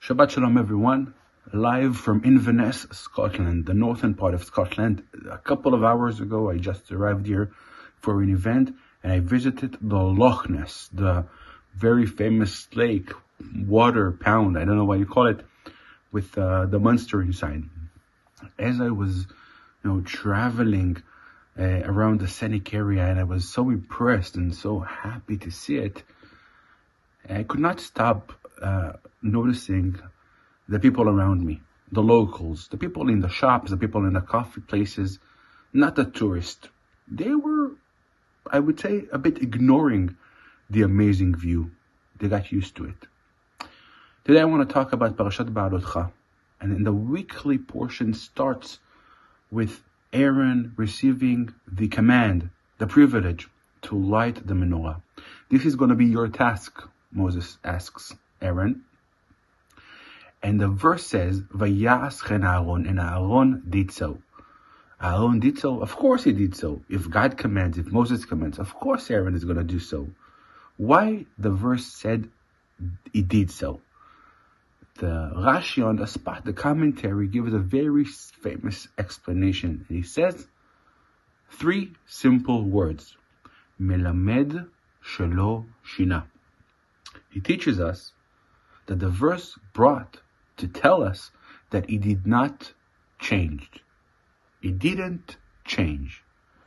Shabbat Shalom everyone, live from Inverness, Scotland, the northern part of Scotland. A couple of hours ago I just arrived here for an event and I visited the Loch Ness, the very famous lake, water pound, I don't know what you call it, with the monster inside. As I was traveling around the scenic area, and I was so impressed and so happy to see it, I could not stop noticing the people around me, the locals, the people in the shops, the people in the coffee places, not the tourists. They were, I would say, a bit ignoring the amazing view. They got used to it. Today I want to talk about Parashat Ba'alotcha, and in the weekly portion starts with Aaron receiving the command, the privilege to light the menorah. This is going to be your task, Moses asks Aaron. And the verse says, Vayas chen Aaron, and Aaron did so. Aaron did so? Of course he did so. If God commands, if Moses commands, of course Aaron is going to do so. Why the verse said he did so? The Rashi on the spot, the commentary, gives a very famous explanation. He says 3 simple words. Melamed shelo shina. He teaches us that the verse brought to tell us that he did not change. He didn't change.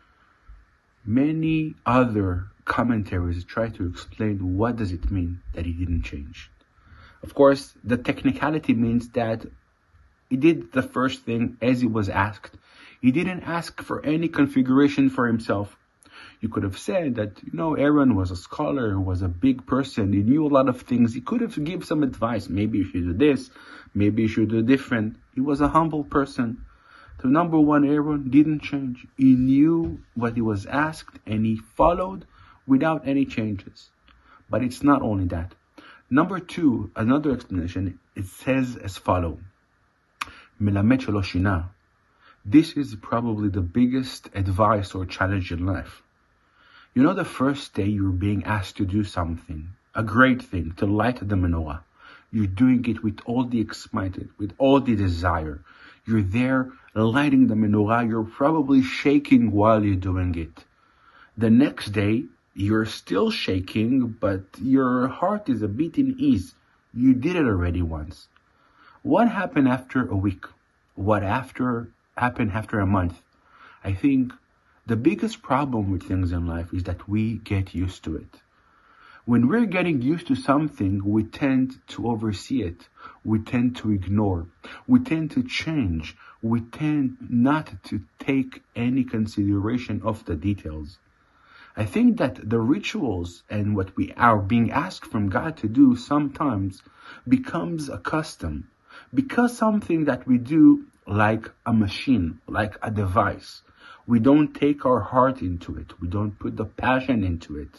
Many other commentaries try to explain what does it mean that he didn't change. Of course, the technicality means that he did the first thing as he was asked. He didn't ask for any configuration for himself. You could have said that, Aaron was a scholar, was a big person, he knew a lot of things. He could have given some advice. Maybe you should do this, maybe you should do different. He was a humble person. So number one, Aaron didn't change. He knew what he was asked and he followed without any changes. But it's not only that. Number 2, another explanation, it says as follows. Melamed shelo shina. This is probably the biggest advice or challenge in life. The first day you're being asked to do something, a great thing, to light the menorah. You're doing it with all the excitement, with all the desire. You're there lighting the menorah. You're probably shaking while you're doing it. The next day, you're still shaking, but your heart is a bit in ease. You did it already once. What happened after a week? What happened after a month? I think the biggest problem with things in life is that we get used to it. When we're getting used to something, we tend to oversee it. We tend to ignore. We tend to change. We tend not to take any consideration of the details. I think that the rituals and what we are being asked from God to do sometimes becomes a custom. Because something that we do like a machine, like a device. We don't take our heart into it. We don't put the passion into it.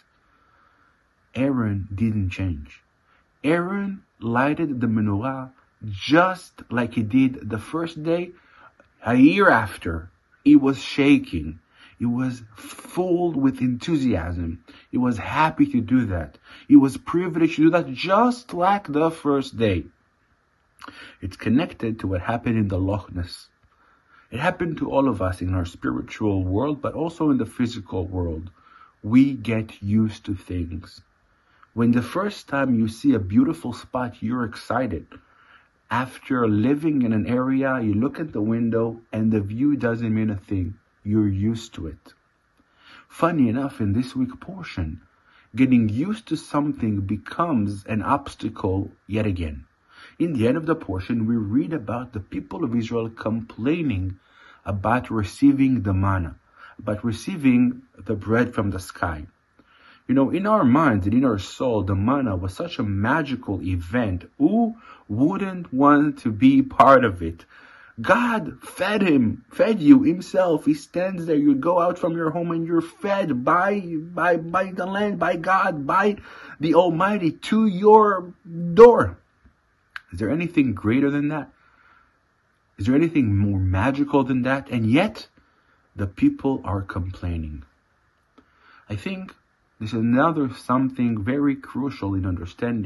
Aaron didn't change. Aaron lighted the menorah just like he did the first day. A year after, he was shaking. He was full with enthusiasm. He was happy to do that. He was privileged to do that just like the first day. It's connected to what happened in the Loch Ness. It happened to all of us in our spiritual world, but also in the physical world. We get used to things. When the first time you see a beautiful spot, you're excited. After living in an area, you look at the window and the view doesn't mean a thing. You're used to it. Funny enough, in this week portion, getting used to something becomes an obstacle yet again. In the end of the portion, we read about the people of Israel complaining about receiving the manna, about receiving the bread from the sky. In our minds and in our soul, the manna was such a magical event. Who wouldn't want to be part of it? God fed you himself. He stands there. You go out from your home and you're fed by the land, by God, by the Almighty to your door. Is there anything greater than that? Is there anything more magical than that? And yet, the people are complaining. I think this is another something very crucial in understanding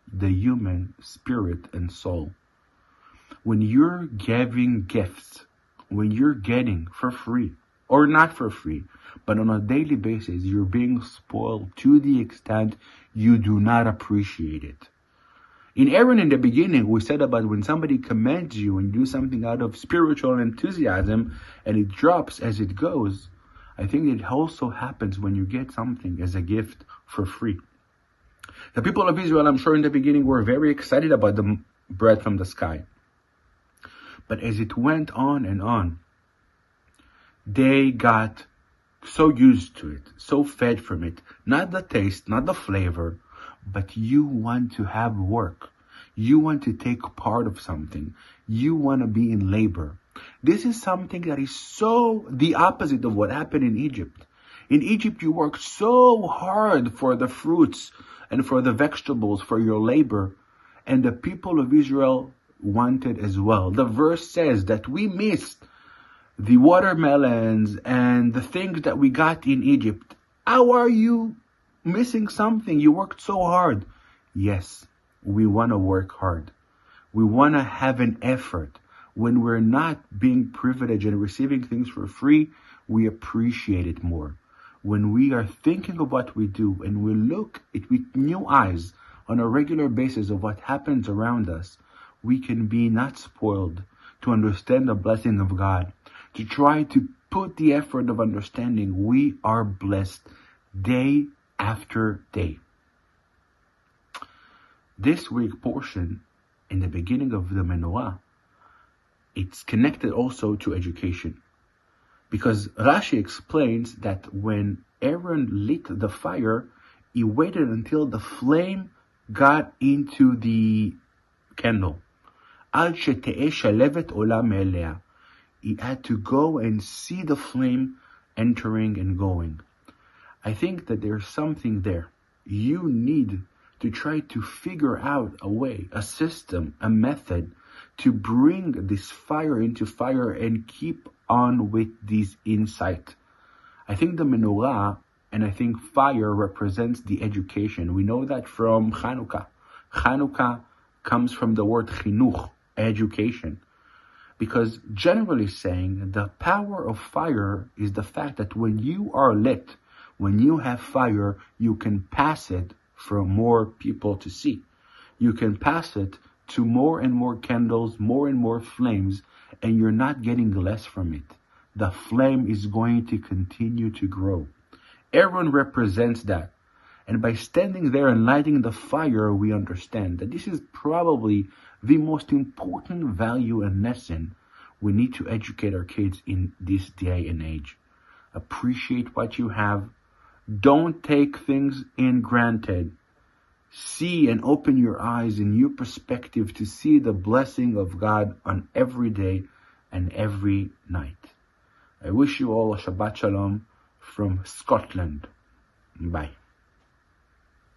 the human spirit and soul. When you're giving gifts, when you're getting for free, or not for free, but on a daily basis, you're being spoiled to the extent you do not appreciate it. In Aaron, in the beginning, we said about when somebody commands you and you do something out of spiritual enthusiasm and it drops as it goes. I think it also happens when you get something as a gift for free. The people of Israel, I'm sure in the beginning, were very excited about the bread from the sky. But as it went on and on, they got so used to it, so fed from it. Not the taste, not the flavor, but you want to have work. You want to take part of something. You want to be in labor. This is something that is so the opposite of what happened in Egypt. In Egypt, you worked so hard for the fruits and for the vegetables, for your labor. And the people of Israel wanted as well. The verse says that we missed the watermelons and the things that we got in Egypt. How are you missing something? You worked so hard. Yes, we want to work hard. We want to have an effort. When we're not being privileged and receiving things for free, we appreciate it more. When we are thinking of what we do and we look it with new eyes on a regular basis of what happens around us, we can be not spoiled to understand the blessing of God, to try to put the effort of understanding we are blessed day after day. This week portion, in the beginning of the menorah, it's connected also to education. Because Rashi explains that when Aaron lit the fire, he waited until the flame got into the candle. He had to go and see the flame entering and going. I think that there's something there. You need to try to figure out a way, a system, a method to bring this fire into fire and keep on with this insight. I think the menorah and I think fire represents the education. We know that from Chanukah. Chanukah comes from the word chinuch, education. Because generally saying, the power of fire is the fact that when you are lit, when you have fire, you can pass it for more people to see. You can pass it to more and more candles, more and more flames, and you're not getting less from it. The flame is going to continue to grow. Aaron represents that. And by standing there and lighting the fire, we understand that this is probably the most important value and lesson we need to educate our kids in this day and age. Appreciate what you have. Don't take things in granted. See and open your eyes in your perspective to see the blessing of God on every day and every night. I wish you all a Shabbat Shalom from Scotland. Bye.